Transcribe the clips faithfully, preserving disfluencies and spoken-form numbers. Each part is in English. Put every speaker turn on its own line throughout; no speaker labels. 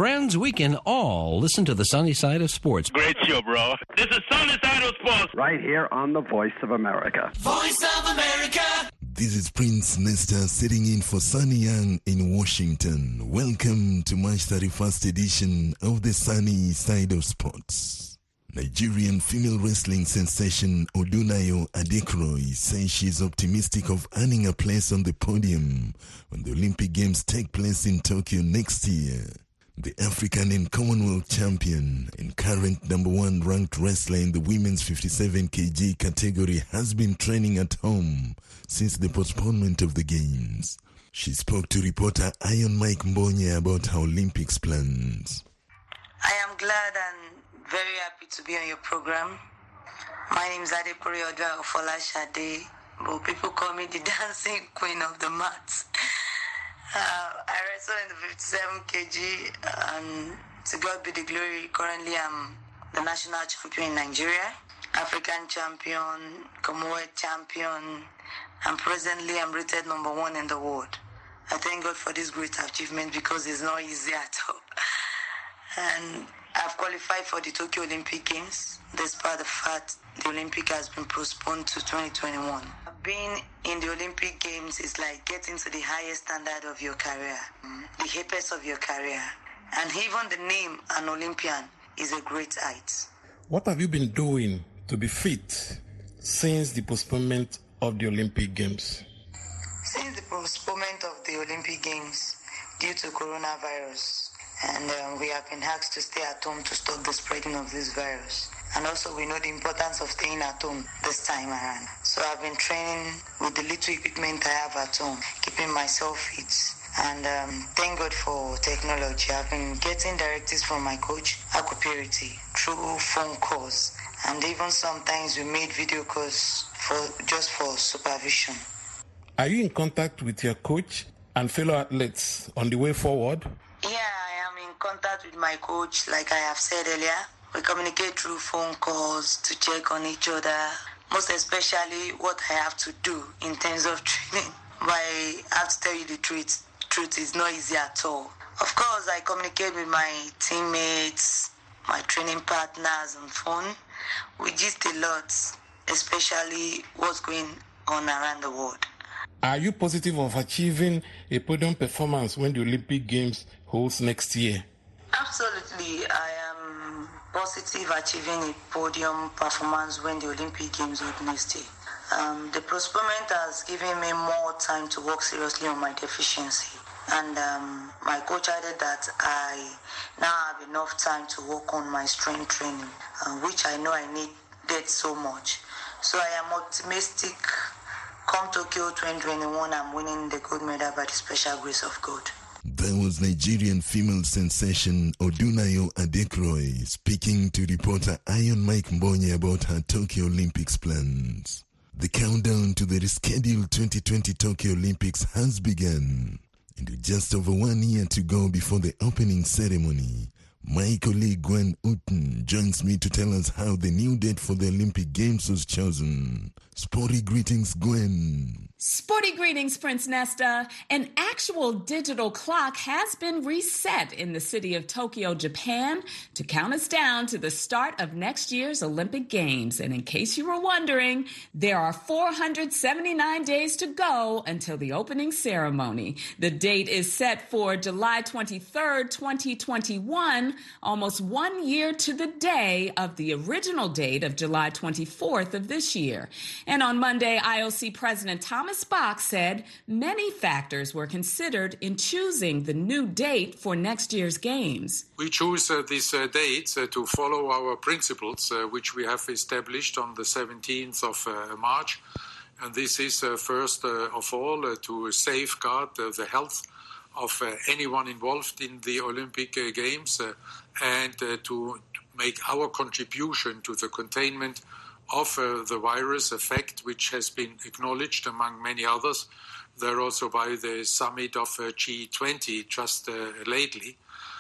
friends, we can all listen to the sunny side of sports.
Great show, bro. This is Sunny Side of Sports.
Right here on the Voice of America.
Voice of America.
This is Prince Nesta sitting in for Sunny Young in Washington. Welcome to March thirty-first edition of the Sunny Side of Sports. Nigerian female wrestling sensation Odunayo Adekroy says she's optimistic of earning a place on the podium when the Olympic Games take place in Tokyo next year. The African and Commonwealth champion and current number one ranked wrestler in the women's fifty-seven kilograms category has been training at home since the postponement of the Games. She spoke to reporter Iron Mike Mbonye about her Olympics plans.
I am glad and very happy to be on your program. My name is Adekroy Odua Ofolashade, but people call me the dancing queen of the mats. Uh, I wrestle in the fifty-seven kilograms, and to God be the glory, currently I'm the national champion in Nigeria, African champion, Commonwealth champion, and presently I'm rated number one in the world. I thank God for this great achievement because it's not easy at all. And I've qualified for the Tokyo Olympic Games, despite the fact the Olympic has been postponed to twenty twenty-one. Being in the Olympic Games is like getting to the highest standard of your career, the apex of your career. And even the name, an Olympian, is a great height.
What have you been doing to be fit since the postponement of the Olympic Games?
Since the postponement of the Olympic Games due to coronavirus, and um, we have been asked to stay at home to stop the spreading of this virus. And also we know the importance of staying at home this time around. So I've been training with the little equipment I have at home, keeping myself fit. And um, thank God for technology. I've been getting directives from my coach, Akupiriti, through phone calls. And even sometimes we made video calls for just for supervision.
Are you in contact with your coach and fellow athletes on the way forward?
Yeah, I am in contact with my coach, like I have said earlier. We communicate through phone calls to check on each other, most especially what I have to do in terms of training. But I have to tell you the truth. Truth is not easy at all. Of course, I communicate with my teammates, my training partners on phone. We gist a lot, especially what's going on around the world.
Are you positive of achieving a podium performance when the Olympic Games holds next year?
Absolutely. I am positive achieving a podium performance when the Olympic Games hold next year. Um, the postponement has given me more time to work seriously on my deficiency. And um, my coach added that I now have enough time to work on my strength training, uh, which I know I needed so much. So I am optimistic. Come Tokyo twenty twenty-one, I'm winning the gold medal by the special grace of God.
That was Nigerian female sensation Odunayo Adekroy speaking to reporter Iron Mike Mbonye about her Tokyo Olympics plans. The countdown to the rescheduled twenty twenty Tokyo Olympics has begun. And with just over one year to go before the opening ceremony, my colleague Gwen Uten joins me to tell us how the new date for the Olympic Games was chosen. Sporty greetings, Gwen.
Sporty greetings, Prince Nesta. An actual digital clock has been reset in the city of Tokyo, Japan, to count us down to the start of next year's Olympic Games. And in case you were wondering, there are four hundred seventy-nine days to go until the opening ceremony. The date is set for July twenty-third, twenty twenty-one, almost one year to the day of the original date of July twenty-fourth of this year. And on Monday, I O C President Thomas Bach said many factors were considered in choosing the new date for next year's Games.
We choose uh, this uh, date uh, to follow our principles, uh, which we have established on the seventeenth of uh, March. And this is, uh, first uh, of all, uh, to safeguard uh, the health of uh, anyone involved in the Olympic uh, Games uh, and uh, to make our contribution to the containment of uh, the virus effect, which has been acknowledged among many others, there also by the summit of uh, G twenty just uh, lately.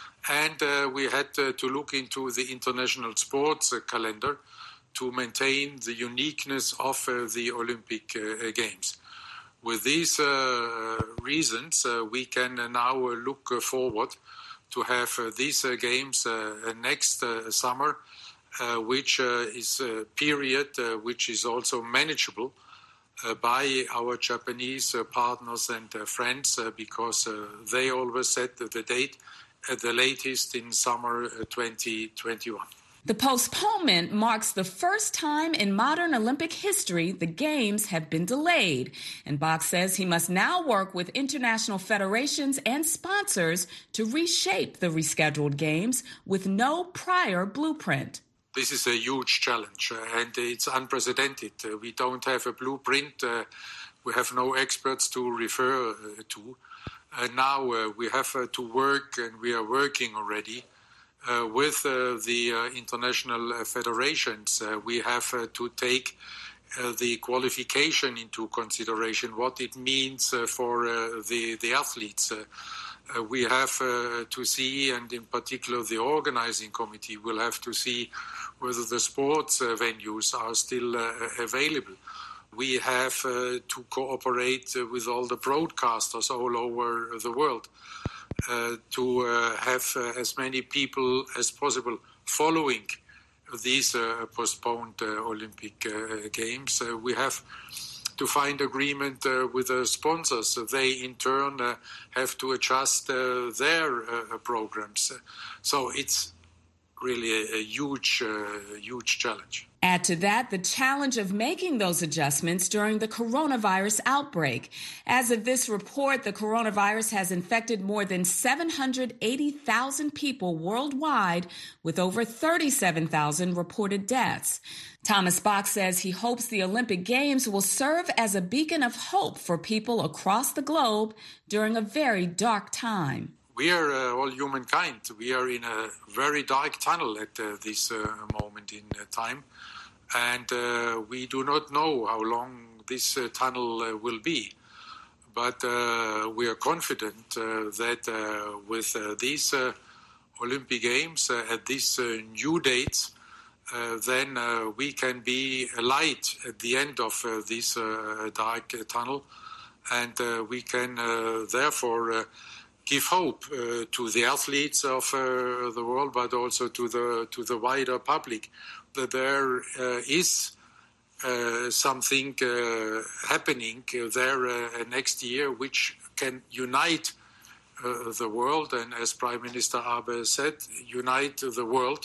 And uh, we had uh, to look into the international sports uh, calendar to maintain the uniqueness of uh, the Olympic uh, Games. With these uh, reasons, uh, we can uh, now uh, look uh, forward to have uh, these uh, games uh, next uh, summer, uh, which uh, is a period uh, which is also manageable uh, by our Japanese uh, partners and uh, friends, uh, because uh, they always set the date at the latest in summer uh, twenty twenty-one.
The postponement marks the first time in modern Olympic history the Games have been delayed. And Bach says he must now work with international federations and sponsors to reshape the rescheduled Games with no prior blueprint.
This is a huge challenge, uh, and it's unprecedented. Uh, we don't have a blueprint. Uh, we have no experts to refer uh, to. Uh, now uh, we have uh, to work, and we are working already, Uh, with uh, the uh, international uh, federations. Uh, we have uh, to take uh, the qualification into consideration, what it means uh, for uh, the, the athletes. Uh, uh, we have uh, to see, and in particular the organizing committee will have to see whether the sports uh, venues are still uh, available. We have uh, to cooperate uh, with all the broadcasters all over the world. Uh, to uh, have uh, as many people as possible following these uh, postponed uh, Olympic uh, Games. Uh, we have to find agreement uh, with the sponsors. They, in turn, uh, have to adjust uh, their uh, programs. So it's really a, a huge, uh, huge challenge.
Add to that the challenge of making those adjustments during the coronavirus outbreak. As of this report, the coronavirus has infected more than seven hundred eighty thousand people worldwide, with over thirty-seven thousand reported deaths. Thomas Bach says he hopes the Olympic Games will serve as a beacon of hope for people across the globe during a very dark time.
We are uh, all humankind. We are in a very dark tunnel at uh, this uh, moment in uh, time. And uh, we do not know how long this uh, tunnel uh, will be. But uh, we are confident uh, that uh, with uh, these uh, Olympic Games uh, at these uh, new dates, uh, then uh, we can be a light at the end of uh, this uh, dark uh, tunnel. And uh, we can uh, therefore uh, give hope uh, to the athletes of uh, the world, but also to the to the wider public, that there uh, is uh, something uh, happening there uh, next year which can unite uh, the world, and as Prime Minister Abe said, unite the world,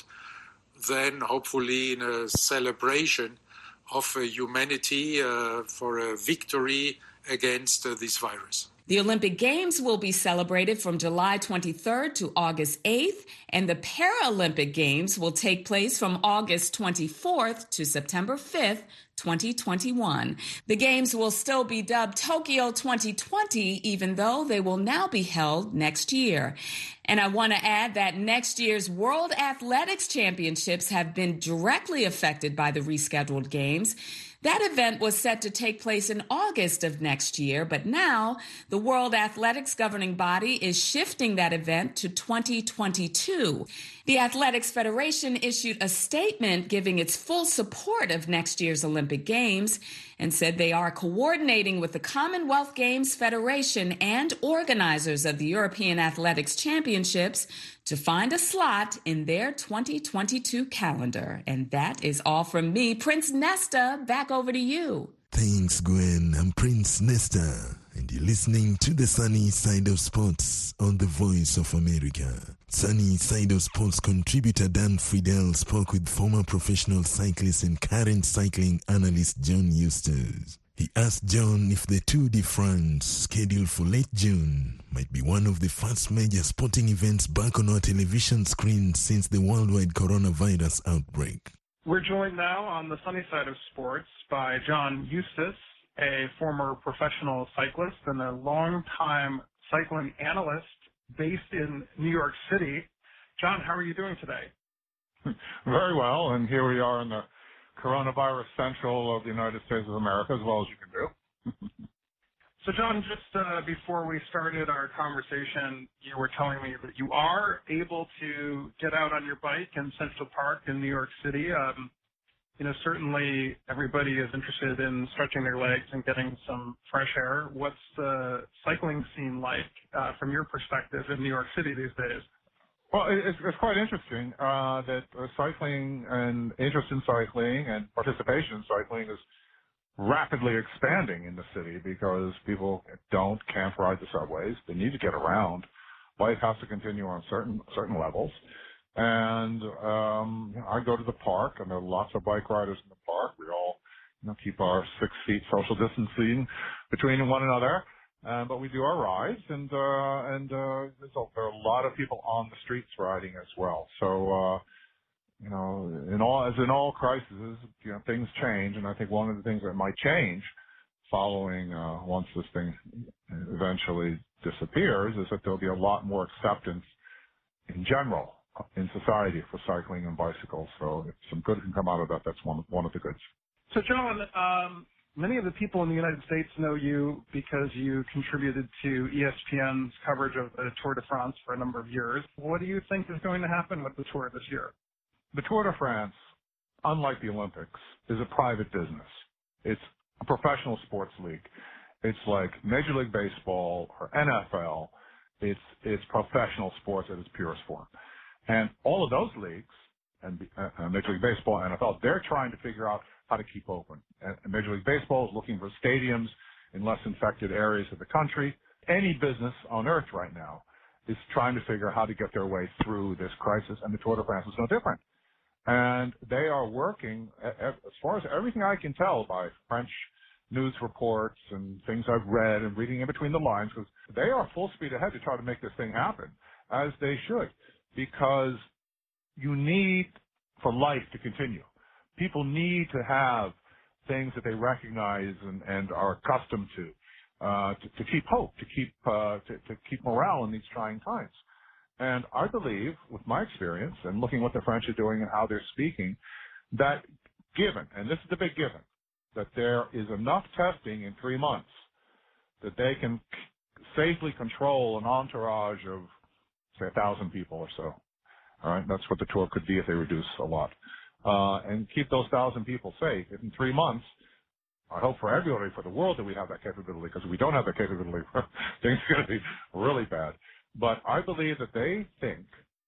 then hopefully in a celebration of uh, humanity uh, for a victory against uh, this virus.
The Olympic Games will be celebrated from July twenty-third to August eighth, and the Paralympic Games will take place from August twenty-fourth to September fifth, twenty twenty-one. The Games will still be dubbed Tokyo twenty twenty, even though they will now be held next year. And I want to add that next year's World Athletics Championships have been directly affected by the rescheduled Games. That event was set to take place in August of next year, but now the World Athletics governing body is shifting that event to twenty twenty-two. The Athletics Federation issued a statement giving its full support of next year's Olympic Games and said they are coordinating with the Commonwealth Games Federation and organizers of the European Athletics Championships to find a slot in their twenty twenty-two calendar. And that is all from me. Prince Nesta, back over to you.
Thanks, Gwen. I'm Prince Nesta, and you're listening to the Sunny Side of Sports on the Voice of America. Sunny Side of Sports contributor Dan Friedel spoke with former professional cyclist and current cycling analyst John Eustace. He asked John if the Tour de France, scheduled for late June, might be one of the first major sporting events back on our television screens since the worldwide coronavirus outbreak.
We're joined now on the Sunny Side of Sports by John Eustace, a former professional cyclist and a longtime cycling analyst based in New York City. John, how are you doing today?
Very well, and here we are in the coronavirus central of the United States of America, as well as you can do.
So, John, just uh, before we started our conversation, you were telling me that you are able to get out on your bike in Central Park in New York City. Um, you know, certainly everybody is interested in stretching their legs and getting some fresh air. What's the cycling scene like uh, from your perspective in New York City these days?
Well, it's, it's quite interesting uh, that uh, cycling and interest in cycling and participation in cycling is rapidly expanding in the city because people don't, can't ride the subways. They need to get around. Life has to continue on certain certain levels. And um, I go to the park, and there are lots of bike riders in the park. We all, you know, keep our six feet social distancing between one another. Uh, but we do our rides, and uh, and uh, there's a, there are a lot of people on the streets riding as well. So, uh, you know, in all as in all crises, you know, things change, and I think one of the things that might change following uh, once this thing eventually disappears is that there'll be a lot more acceptance in general in society for cycling and bicycles. So, if some good can come out of that, that's one one of the goods.
So, John. Um Many of the people in the United States know you because you contributed to E S P N's coverage of the Tour de France for a number of years. What do you think is going to happen with the Tour this year?
The Tour de France, unlike the Olympics, is a private business. It's a professional sports league. It's like Major League Baseball or N F L. It's it's professional sports at its purest form. And all of those leagues, and uh, Major League Baseball, N F L, they're trying to figure out how to keep open. And Major League Baseball is looking for stadiums in less infected areas of the country. Any business on earth right now is trying to figure out how to get their way through this crisis, and the Tour de France is no different. And they are working, as far as everything I can tell by French news reports and things I've read and reading in between the lines, because they are full speed ahead to try to make this thing happen, as they should, because you need for life to continue. People need to have things that they recognize and, and are accustomed to, uh, to, to keep hope, to keep, uh, to, to keep morale in these trying times. And I believe, with my experience and looking what the French are doing and how they're speaking, that given, and this is the big given, that there is enough testing in three months that they can safely control an entourage of, say, a thousand people or so. All right, that's what the tour could be if they reduce a lot. Uh, and keep those thousand people safe. In three months, I hope for everybody, for the world, that we have that capability, because if we don't have that capability, things are going to be really bad. But I believe that they think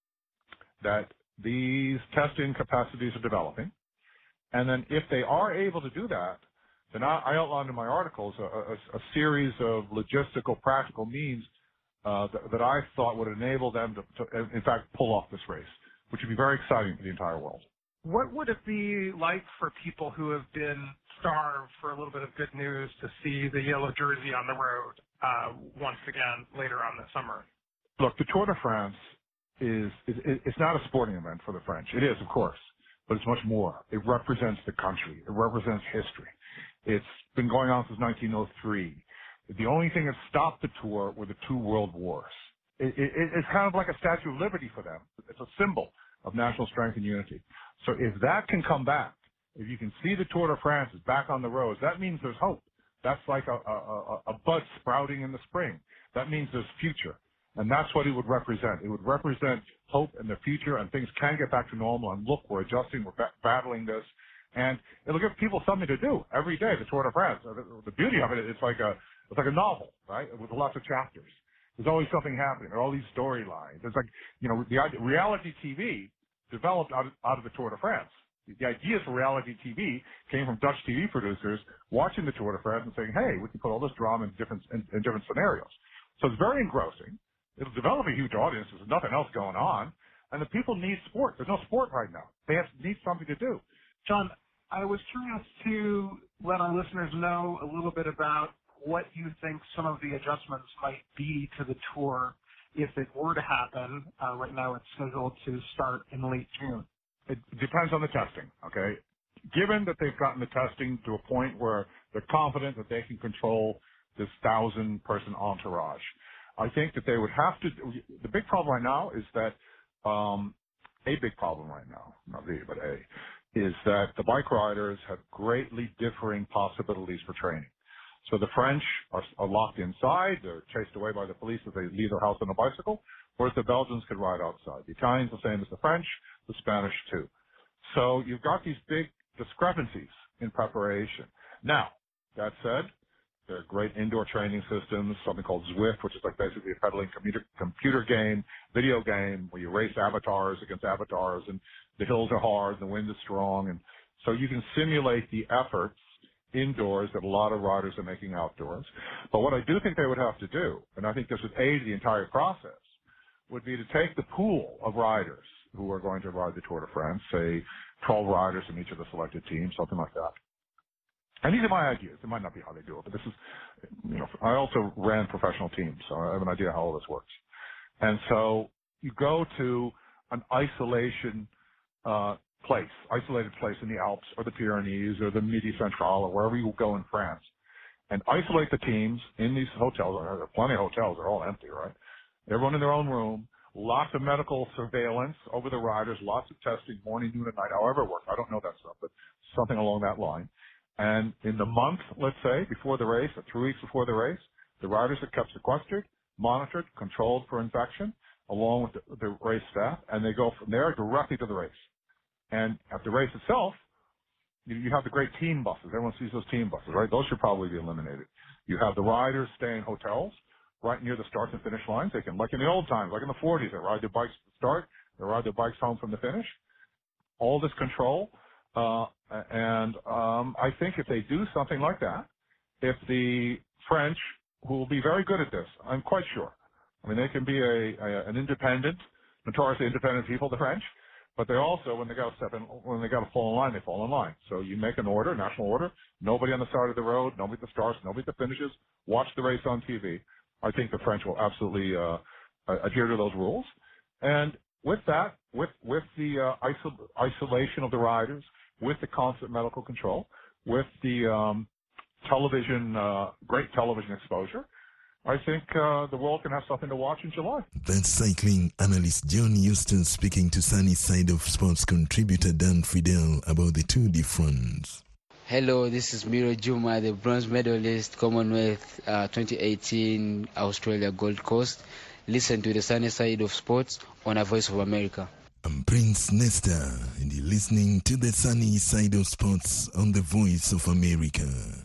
that these testing capacities are developing, and then if they are able to do that, then I, I outlined in my articles a, a, a series of logistical, practical means uh, that, that I thought would enable them to, to, in fact, pull off this race, which would be very exciting for the entire world.
What would it be like for people who have been starved for a little bit of good news to see the yellow jersey on the road uh, once again later on this summer?
Look, the Tour de France is, is, it's not a sporting event for the French. It is, of course, but it's much more. It represents the country. It represents history. It's been going on since nineteen oh three. The only thing that stopped the tour were the two world wars. It, it, it's kind of like a Statue of Liberty for them. It's a symbol of national strength and unity. So if that can come back, if you can see the Tour de France is back on the roads, that means there's hope. That's like a, a, a bud sprouting in the spring. That means there's future. And that's what it would represent. It would represent hope in the future, and things can get back to normal. And look, we're adjusting, we're ba- battling this. And it'll give people something to do every day, the Tour de France. The beauty of it, it's like a, it's like a novel, right, with lots of chapters. There's always something happening. There are all these storylines. It's like, you know, the reality T V developed out of, out of the Tour de France. The ideas for reality T V came from Dutch T V producers watching the Tour de France and saying, hey, we can put all this drama in different, in, in different scenarios. So it's very engrossing. It'll develop a huge audience. There's nothing else going on. And the people need sport. There's no sport right now. They have, need something to do.
John, I was curious to let our listeners know a little bit about what you think some of the adjustments might be to the tour if it were to happen. Uh, right now it's scheduled to start in late June.
It depends on the testing, okay? Given that they've gotten the testing to a point where they're confident that they can control this thousand-person entourage, I think that they would have to – the big problem right now is that um, – a big problem right now, not the, but a, is that the bike riders have greatly differing possibilities for training. So the French are, are locked inside. They're chased away by the police if they leave their house on a bicycle, whereas the Belgians could ride outside. The Italians the same as the French, the Spanish too. So you've got these big discrepancies in preparation. Now, that said, There are great indoor training systems, something called Zwift, which is like basically a pedaling computer, computer game, video game, where you race avatars against avatars, and the hills are hard, and the wind is strong, and so you can simulate the efforts indoors that a lot of riders are making outdoors. But what I do think they would have to do, and I think this would aid the entire process, would be to take the pool of riders who are going to ride the Tour de France, say twelve riders from each of the selected teams, something like that. And these are my ideas. It might not be how they do it, but this is, you know, I also ran professional teams, so I have an idea how all this works. And so you go to an isolation uh, place, isolated place in the Alps or the Pyrenees or the Midi Central or wherever you go in France, and isolate the teams in these hotels. There are plenty of hotels. They're all empty, right? Everyone in their own room, lots of medical surveillance over the riders, lots of testing, morning, noon, and night, however it works. I don't know that stuff, but something along that line. And in the month, let's say, before the race, or three weeks before the race, the riders are kept sequestered, monitored, controlled for infection, along with the, the race staff, and they go from there directly to the race. And at the race itself, you, you have the great team buses. Everyone sees those team buses, right? Those should probably be eliminated. You have the riders stay in hotels right near the start and finish lines. They can, like in the old times, like in the forties, they ride their bikes to the start, they ride their bikes home from the finish. All this control. Uh, and um, I think if they do something like that, if the French, who will be very good at this, I'm quite sure. I mean, they can be a, a an independent, notoriously independent people, the French, but they also, when they got to step in, when they got to fall in line, they fall in line. So you make an order, national order, nobody on the side of the road, nobody at the starts, nobody at the finishes, watch the race on T V. I think the French will absolutely uh, adhere to those rules. And with that, with with the uh, isol- isolation of the riders, with the constant medical control, with the um, television, uh, great television exposure, I think uh, the world can have something to watch in July.
That's cycling analyst John Houston speaking to Sunny Side of Sports contributor Dan Fidel about the Tour de France.
Hello, this is Miro Juma, the bronze medalist, Commonwealth uh, twenty eighteen Australia Gold Coast. Listen to the Sunny Side of Sports on A Voice of America.
I'm Prince Nesta, and you're listening to the Sunny Side of Sports on the Voice of America.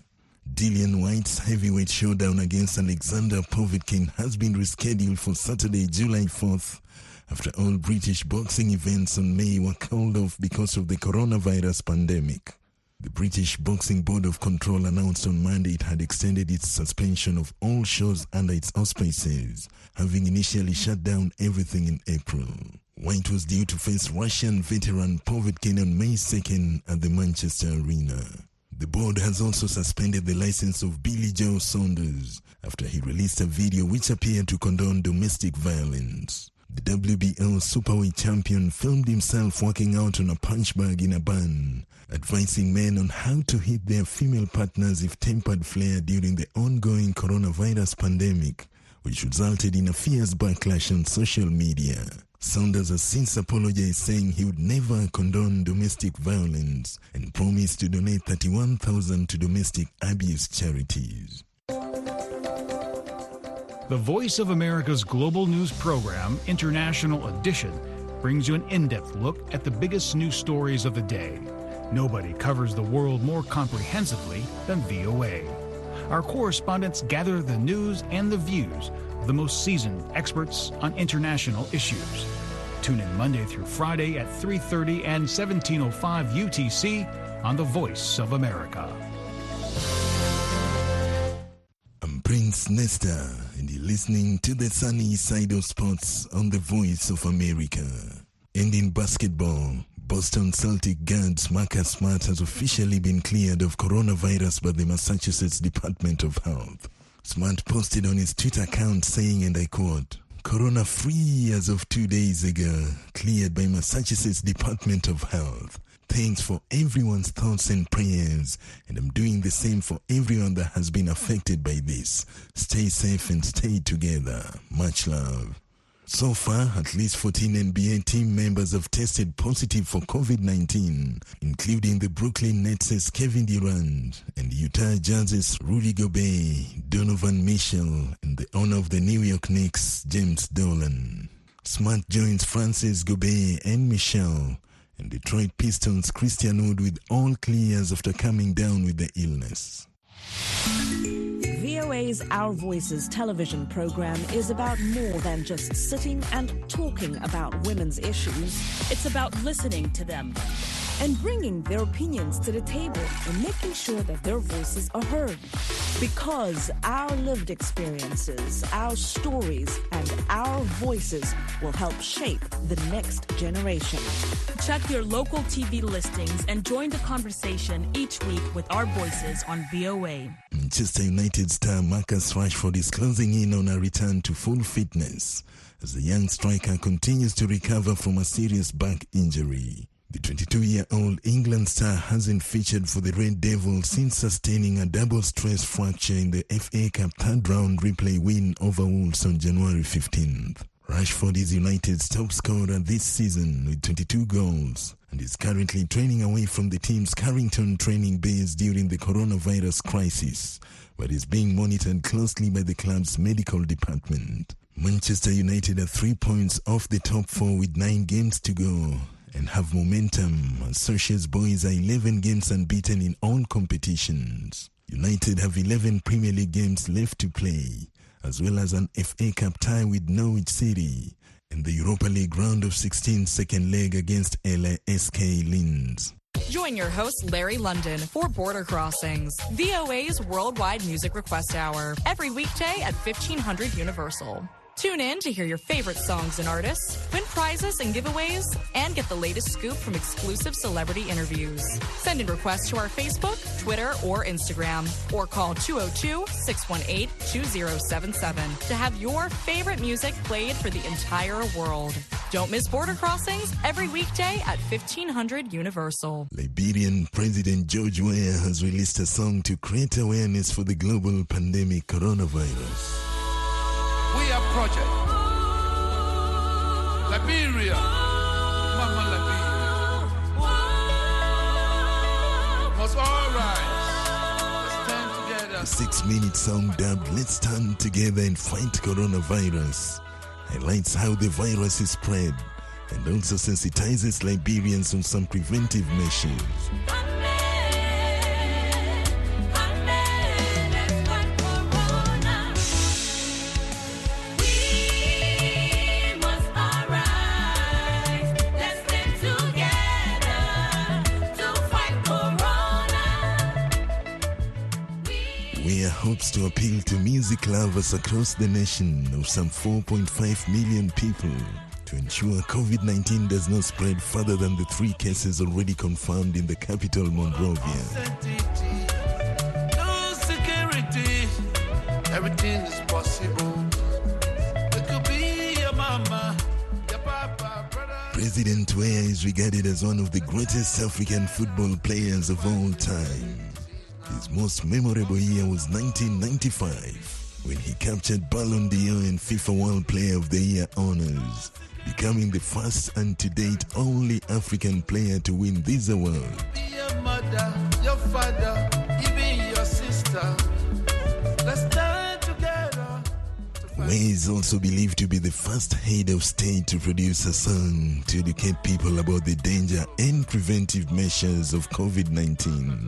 Dillian White's heavyweight showdown against Alexander Povetkin has been rescheduled for Saturday, July fourth, after all British boxing events on May were called off because of the coronavirus pandemic. The British Boxing Board of Control announced on Monday it had extended its suspension of all shows under its auspices, having initially shut down everything in April. White was due to face Russian veteran Povetkin on May second at the Manchester Arena. The board has also suspended the license of Billy Joe Saunders after he released a video which appeared to condone domestic violence. The W B O Superweight champion filmed himself walking out on a punch bag in a bun, advising men on how to hit their female partners if tempered flare during the ongoing coronavirus pandemic, which resulted in a fierce backlash on social media. Saunders has since apologized, saying he would never condone domestic violence and promised to donate thirty-one thousand dollars to domestic abuse charities.
The Voice of America's global news program, International Edition, brings you an in-depth look at the biggest news stories of the day. Nobody covers the world more comprehensively than V O A. Our correspondents gather the news and the views of the most seasoned experts on international issues. Tune in Monday through Friday at three thirty and seventeen oh five U T C on The Voice of America.
I'm Prince Nesta, and you're listening to the Sunny Side of Sports on The Voice of America. And in basketball, Boston Celtic guard Marcus Smart has officially been cleared of coronavirus by the Massachusetts Department of Health. Smart posted on his Twitter account saying, and I quote, "Corona-free as of two days ago, cleared by Massachusetts Department of Health. Thanks for everyone's thoughts and prayers, and I'm doing the same for everyone that has been affected by this. Stay safe and stay together. Much love." So far, at least fourteen N B A team members have tested positive for covid nineteen, including the Brooklyn Nets' Kevin Durant and Utah Jazz's Rudy Gobert, Donovan Mitchell, and the owner of the New York Knicks, James Dolan. Smart joins Francis Gobert and Mitchell, and Detroit Pistons' Christian Wood with all clears after coming down with the illness.
A's Our Voices television program is about more than just sitting and talking about women's issues.
It's about listening to them
and bringing their opinions to the table and making sure that their voices are heard. Because our lived experiences, our stories, and our voices will help shape the next generation.
Check your local T V listings and join the conversation each week with our voices on V O A.
Manchester United star Marcus Rashford is closing in on a return to full fitness as the young striker continues to recover from a serious back injury. The twenty-two-year-old England star hasn't featured for the Red Devils since sustaining a double stress fracture in the F A Cup third round replay win over Wolves on January fifteenth. Rashford is United's top scorer this season with twenty-two goals and is currently training away from the team's Carrington training base during the coronavirus crisis, but is being monitored closely by the club's medical department. Manchester United are three points off the top four with nine games to go and have momentum as Solskjaer's boys are eleven games unbeaten in all competitions. United have eleven Premier League games left to play, as well as an F A Cup tie with Norwich City and the Europa League round of sixteen second leg against L A S K Linz.
Join your host, Larry London, for Border Crossings, V O A's worldwide music request hour, every weekday at fifteen hundred Universal. Tune in to hear your favorite songs and artists, win prizes and giveaways, and get the latest scoop from exclusive celebrity interviews. Send in requests to our Facebook, Twitter, or Instagram, or call two oh two, six one eight, two oh seven seven to have your favorite music played for the entire world. Don't miss Border Crossings every weekday at fifteen hundred Universal.
Liberian President George Weah has released a song to create awareness for the global pandemic coronavirus.
We are Project Liberia, Mama Liberia. Must all rise. Let's stand together.
A six-minute song dubbed "Let's Stand Together and Fight Coronavirus" highlights how the virus is spread and also sensitizes Liberians on some preventive measures. Weah hopes to appeal to music lovers across the nation of some four point five million people to ensure COVID nineteen does not spread further than the three cases already confirmed in the capital, Monrovia.
No security, everything is possible. It could be your mama, your papa, brother.
President Weah is regarded as one of the greatest African football players of all time. His most memorable year was nineteen ninety-five, when he captured Ballon d'Or and FIFA World Player of the Year honors, becoming the first and to date only African player to win this award.
Be your mother, your father, even your sister. Let's stand together.
Weah is also believed to be the first head of state to produce a song to educate people about the danger and preventive measures of COVID nineteen.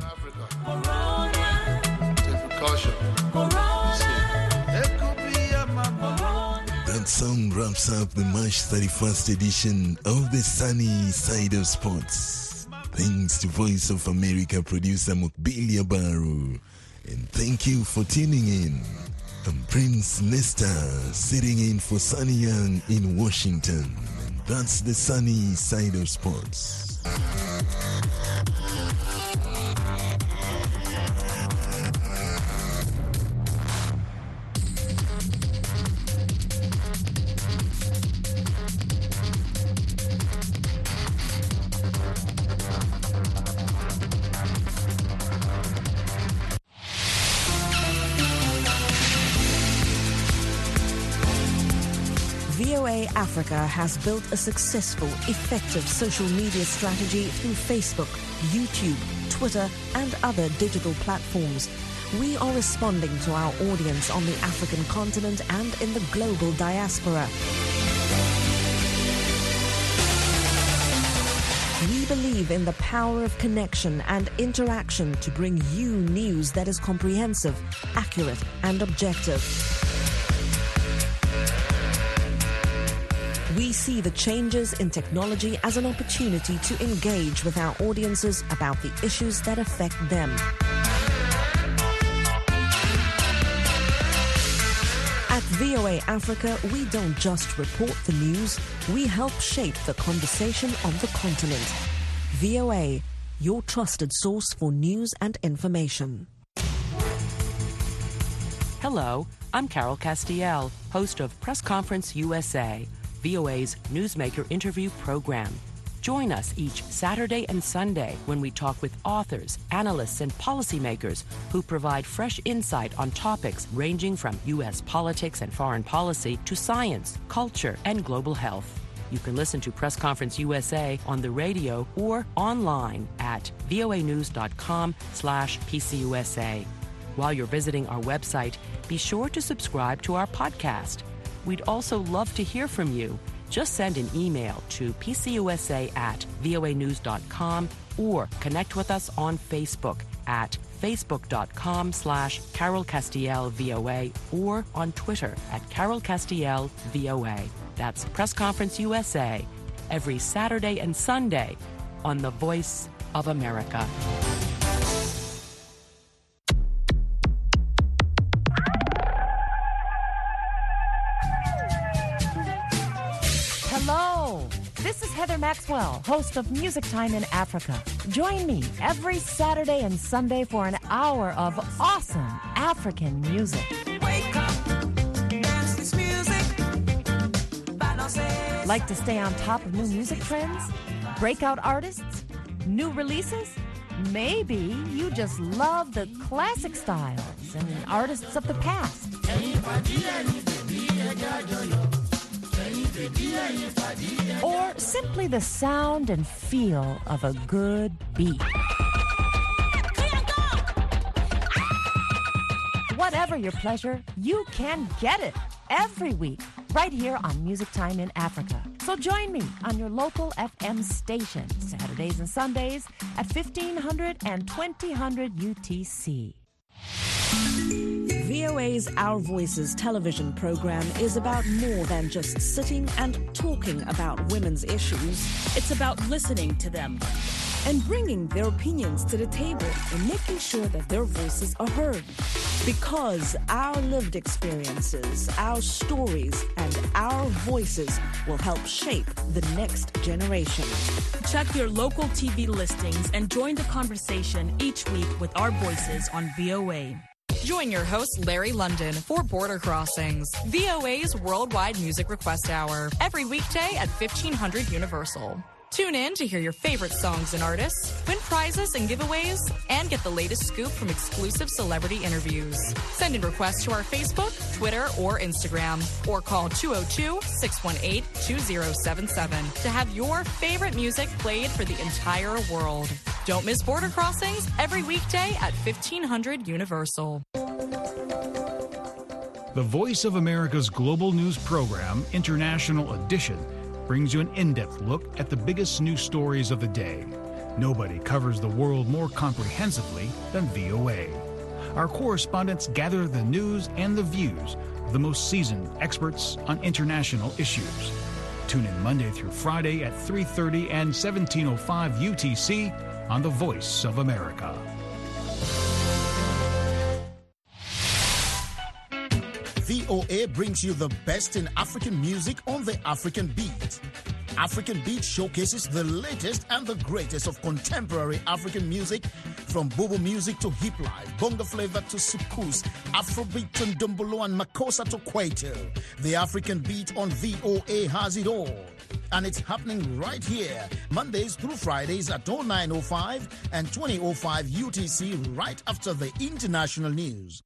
That song wraps up the March thirty-first edition of the Sunny Side of Sports. Thanks to Voice of America producer Mukbilia Baru. And thank you for tuning in. I'm Prince Nesta, sitting in for Sunny Young in Washington. And that's the Sunny Side of Sports.
V O A Africa has built a successful, effective social media strategy through Facebook, YouTube, Twitter, and other digital platforms. We are responding to our audience on the African continent and in the global diaspora. We We believe in the power of connection and interaction to bring you news that is comprehensive, accurate, and objective. We see the changes in technology as an opportunity to engage with our audiences about the issues that affect them. At V O A Africa, we don't just report the news, we help shape the conversation on the continent. V O A, your trusted source for news and information.
Hello, I'm Carol Castiel, host of Press Conference U S A, V O A's Newsmaker interview program. Join us each Saturday and Sunday when we talk with authors, analysts, and policymakers who provide fresh insight on topics ranging from U S politics and foreign policy to science, culture, and global health. You can listen to Press Conference U S A on the radio or online at voanews.com slash PCUSA. While you're visiting our website, be sure to subscribe to our podcast. We'd also love to hear from you. Just send an email to pcusa at voanews.com or connect with us on Facebook at facebook.com slash Carol Castiel VOA or on Twitter at Carol Castiel VOA. That's Press Conference U S A every Saturday and Sunday on The Voice of America.
Hello, this is Heather Maxwell, host of Music Time in Africa. Join me every Saturday and Sunday for an hour of awesome African music.
Wake up, dance this music.
Like to stay on top of new music trends? Breakout artists? New releases? Maybe you just love the classic styles and artists of the past. Or simply the sound and feel of a good beat. Whatever your pleasure, you can get it every week right here on Music Time in Africa. So join me on your local F M station Saturdays and Sundays at fifteen hundred and twenty hundred U T C.
V O A's Our Voices television program is about more than just sitting and talking about women's issues.
It's about listening to them
and bringing their opinions to the table and making sure that their voices are heard.
Because our lived experiences, our stories, and our voices will help shape the next generation.
Check your local T V listings and join the conversation each week with our voices on V O A.
Join your host, Larry London, for Border Crossings, V O A's Worldwide Music Request Hour, every weekday at fifteen hundred Universal. Tune in to hear your favorite songs and artists, win prizes and giveaways, and get the latest scoop from exclusive celebrity interviews. Send in requests to our Facebook, Twitter, or Instagram, or call two oh two, six one eight, two oh seven seven to have your favorite music played for the entire world. Don't miss Border Crossings every weekday at fifteen hundred Universal.
The Voice of America's global news program, International Edition, brings you an in-depth look at the biggest news stories of the day. Nobody covers the world more comprehensively than V O A. Our correspondents gather the news and the views of the most seasoned experts on international issues. Tune in Monday through Friday at three thirty and seventeen oh five U T C on The Voice of America.
V O A brings you the best in African music on the African Beat. African Beat showcases the latest and the greatest of contemporary African music, from Bobo music to hip life, bongo flavor to soukous, Afrobeat and Dumbolo and Makossa to Kwaito. The African Beat on V O A has it all. And it's happening right here, Mondays through Fridays at oh nine oh five and twenty oh five U T C, right after the international news.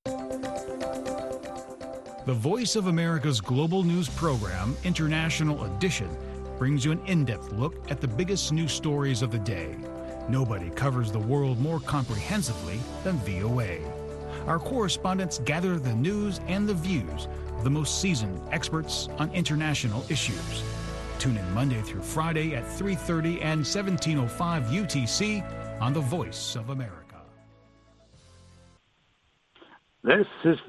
The Voice of America's global news program, International Edition, brings you an in-depth look at the biggest news stories of the day. Nobody covers the world more comprehensively than V O A. Our correspondents gather the news and the views of the most seasoned experts on international issues. Tune in Monday through Friday at three thirty and seventeen oh five U T C on the Voice of America.
This is